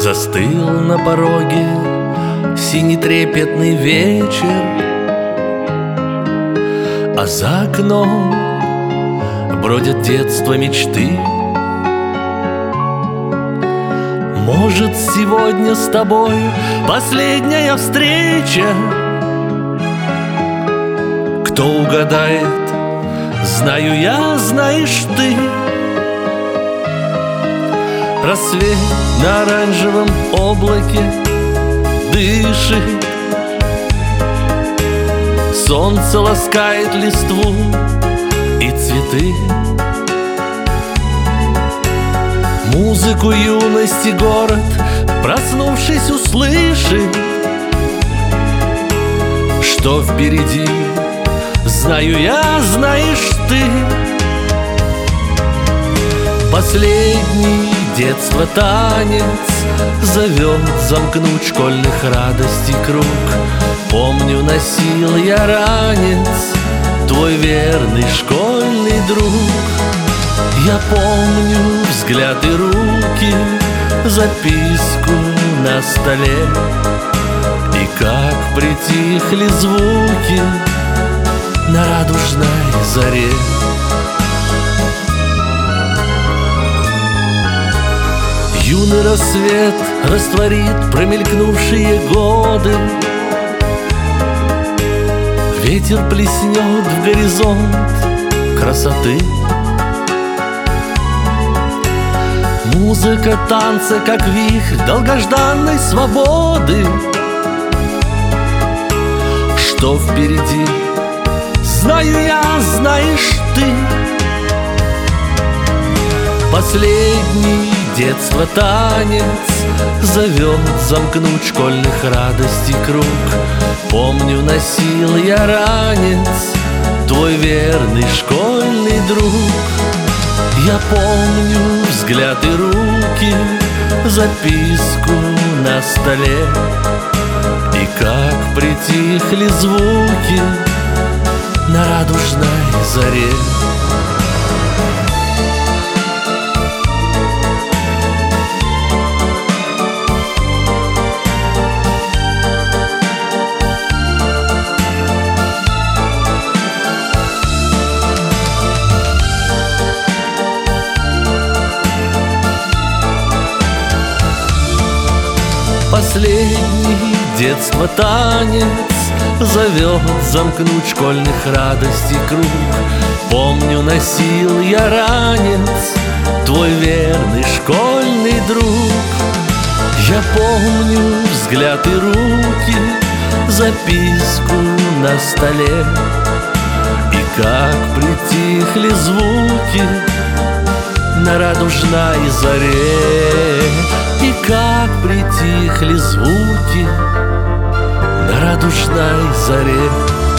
Застыл на пороге синий трепетный вечер, а за окном бродят детство мечты. Может, сегодня с тобой последняя встреча? Кто угадает, знаю я, знаешь ты. Рассвет на оранжевом облаке дышит, солнце ласкает листву и цветы. Музыку юности город, проснувшись, услышит. Что впереди, знаю я, знаешь ты. Последний детство танец зовет замкнуть школьных радостей круг. Помню, носил я ранец, твой верный школьный друг. Я помню взгляд и руки, записку на столе, и как притихли звуки на радужной заре. Юный рассвет растворит промелькнувшие годы. Ветер плеснет в горизонт красоты. Музыка танца, как вихрь долгожданной свободы. Что впереди, знаю я, знаешь ты. Последний детство танец зовет замкнуть школьных радостей круг. Помню, носил я ранец, твой верный школьный друг. Я помню взгляд и руки, записку на столе, и как притихли звуки на радужной заре. Последний детство танец зовет замкнуть школьных радостей круг. Помню, носил я ранец, твой верный школьный друг. Я помню взгляд и руки, записку на столе, и как притихли звуки на радужной заре. И как притихли звуки на радужной заре.